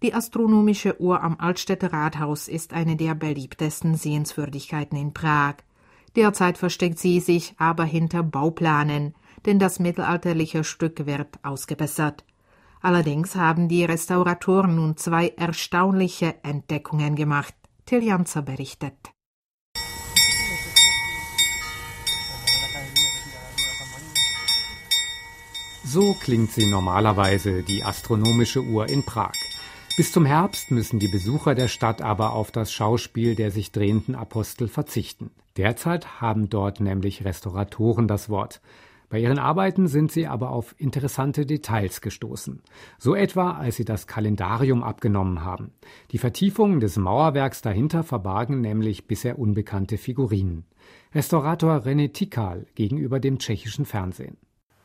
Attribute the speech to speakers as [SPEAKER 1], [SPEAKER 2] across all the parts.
[SPEAKER 1] Die astronomische Uhr am Altstädter Rathaus ist eine der beliebtesten Sehenswürdigkeiten in Prag. Derzeit versteckt sie sich aber hinter Bauplanen, denn das mittelalterliche Stück wird ausgebessert. Allerdings haben die Restauratoren nun 2 erstaunliche Entdeckungen gemacht. Till Janzer berichtet.
[SPEAKER 2] So klingt sie normalerweise, die astronomische Uhr in Prag. Bis zum Herbst müssen die Besucher der Stadt aber auf das Schauspiel der sich drehenden Apostel verzichten. Derzeit haben dort nämlich Restauratoren das Wort. Bei ihren Arbeiten sind sie aber auf interessante Details gestoßen. So etwa, als sie das Kalendarium abgenommen haben. Die Vertiefungen des Mauerwerks dahinter verbargen nämlich bisher unbekannte Figurinen. Restaurator René Tikal gegenüber dem tschechischen Fernsehen.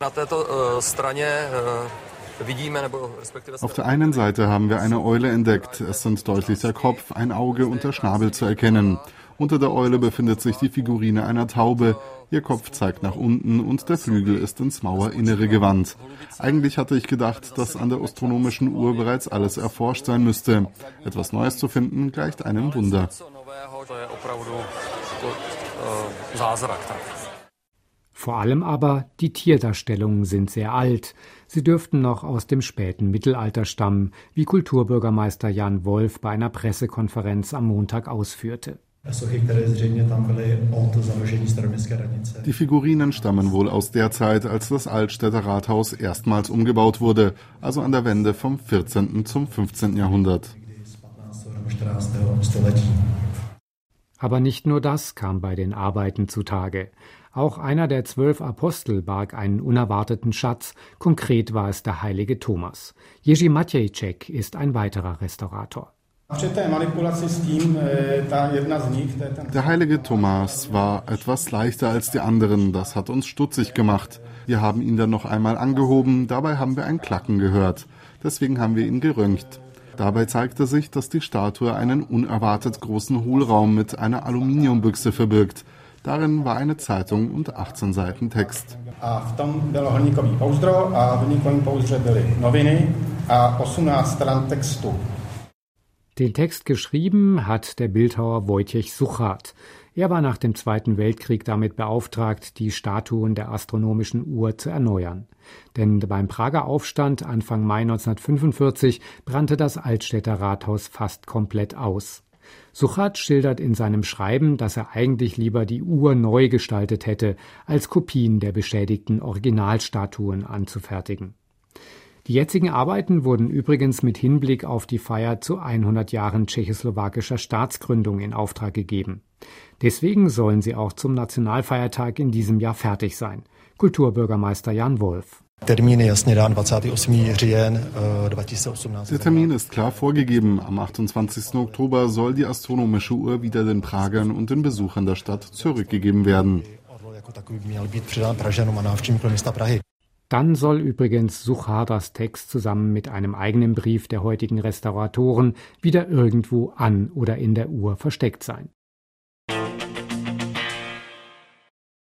[SPEAKER 3] Auf der einen Seite haben wir eine Eule entdeckt. Es sind deutlich der Kopf, ein Auge und der Schnabel zu erkennen. Unter der Eule befindet sich die Figurine einer Taube. Ihr Kopf zeigt nach unten und der Flügel ist ins Mauerinnere gewandt. Eigentlich hatte ich gedacht, dass an der astronomischen Uhr bereits alles erforscht sein müsste. Etwas Neues zu finden gleicht einem Wunder.
[SPEAKER 2] Vor allem aber die Tierdarstellungen sind sehr alt. Sie dürften noch aus dem späten Mittelalter stammen, wie Kulturbürgermeister Jan Wolf bei einer Pressekonferenz am Montag ausführte.
[SPEAKER 3] Die Figurinen stammen wohl aus der Zeit, als das Altstädter Rathaus erstmals umgebaut wurde, also an der Wende vom 14. zum 15. Jahrhundert.
[SPEAKER 2] Aber nicht nur das kam bei den Arbeiten zutage. Auch einer der 12 Apostel barg einen unerwarteten Schatz, konkret war es der heilige Thomas. Jerzy Matějček ist ein weiterer Restaurator.
[SPEAKER 3] Der heilige Thomas war etwas leichter als die anderen, das hat uns stutzig gemacht. Wir haben ihn dann noch einmal angehoben, dabei haben wir ein Klacken gehört. Deswegen haben wir ihn geröntgt. Dabei zeigte sich, dass die Statue einen unerwartet großen Hohlraum mit einer Aluminiumbüchse verbirgt. Darin war eine Zeitung und 18 Seiten Text.
[SPEAKER 2] Den Text geschrieben hat der Bildhauer Wojciech Suchat. Er war nach dem Zweiten Weltkrieg damit beauftragt, die Statuen der astronomischen Uhr zu erneuern. Denn beim Prager Aufstand Anfang Mai 1945 brannte das Altstädter Rathaus fast komplett aus. Suchat schildert in seinem Schreiben, dass er eigentlich lieber die Uhr neu gestaltet hätte, als Kopien der beschädigten Originalstatuen anzufertigen. Die jetzigen Arbeiten wurden übrigens mit Hinblick auf die Feier zu 100 Jahren tschechoslowakischer Staatsgründung in Auftrag gegeben. Deswegen sollen sie auch zum Nationalfeiertag in diesem Jahr fertig sein. Kulturbürgermeister Jan Wolf.
[SPEAKER 3] Der Termin ist klar vorgegeben. Am 28. Oktober soll die astronomische Uhr wieder den Pragern und den Besuchern der Stadt zurückgegeben werden.
[SPEAKER 2] Dann soll übrigens Suchatas Text zusammen mit einem eigenen Brief der heutigen Restauratoren wieder irgendwo an oder in der Uhr versteckt sein.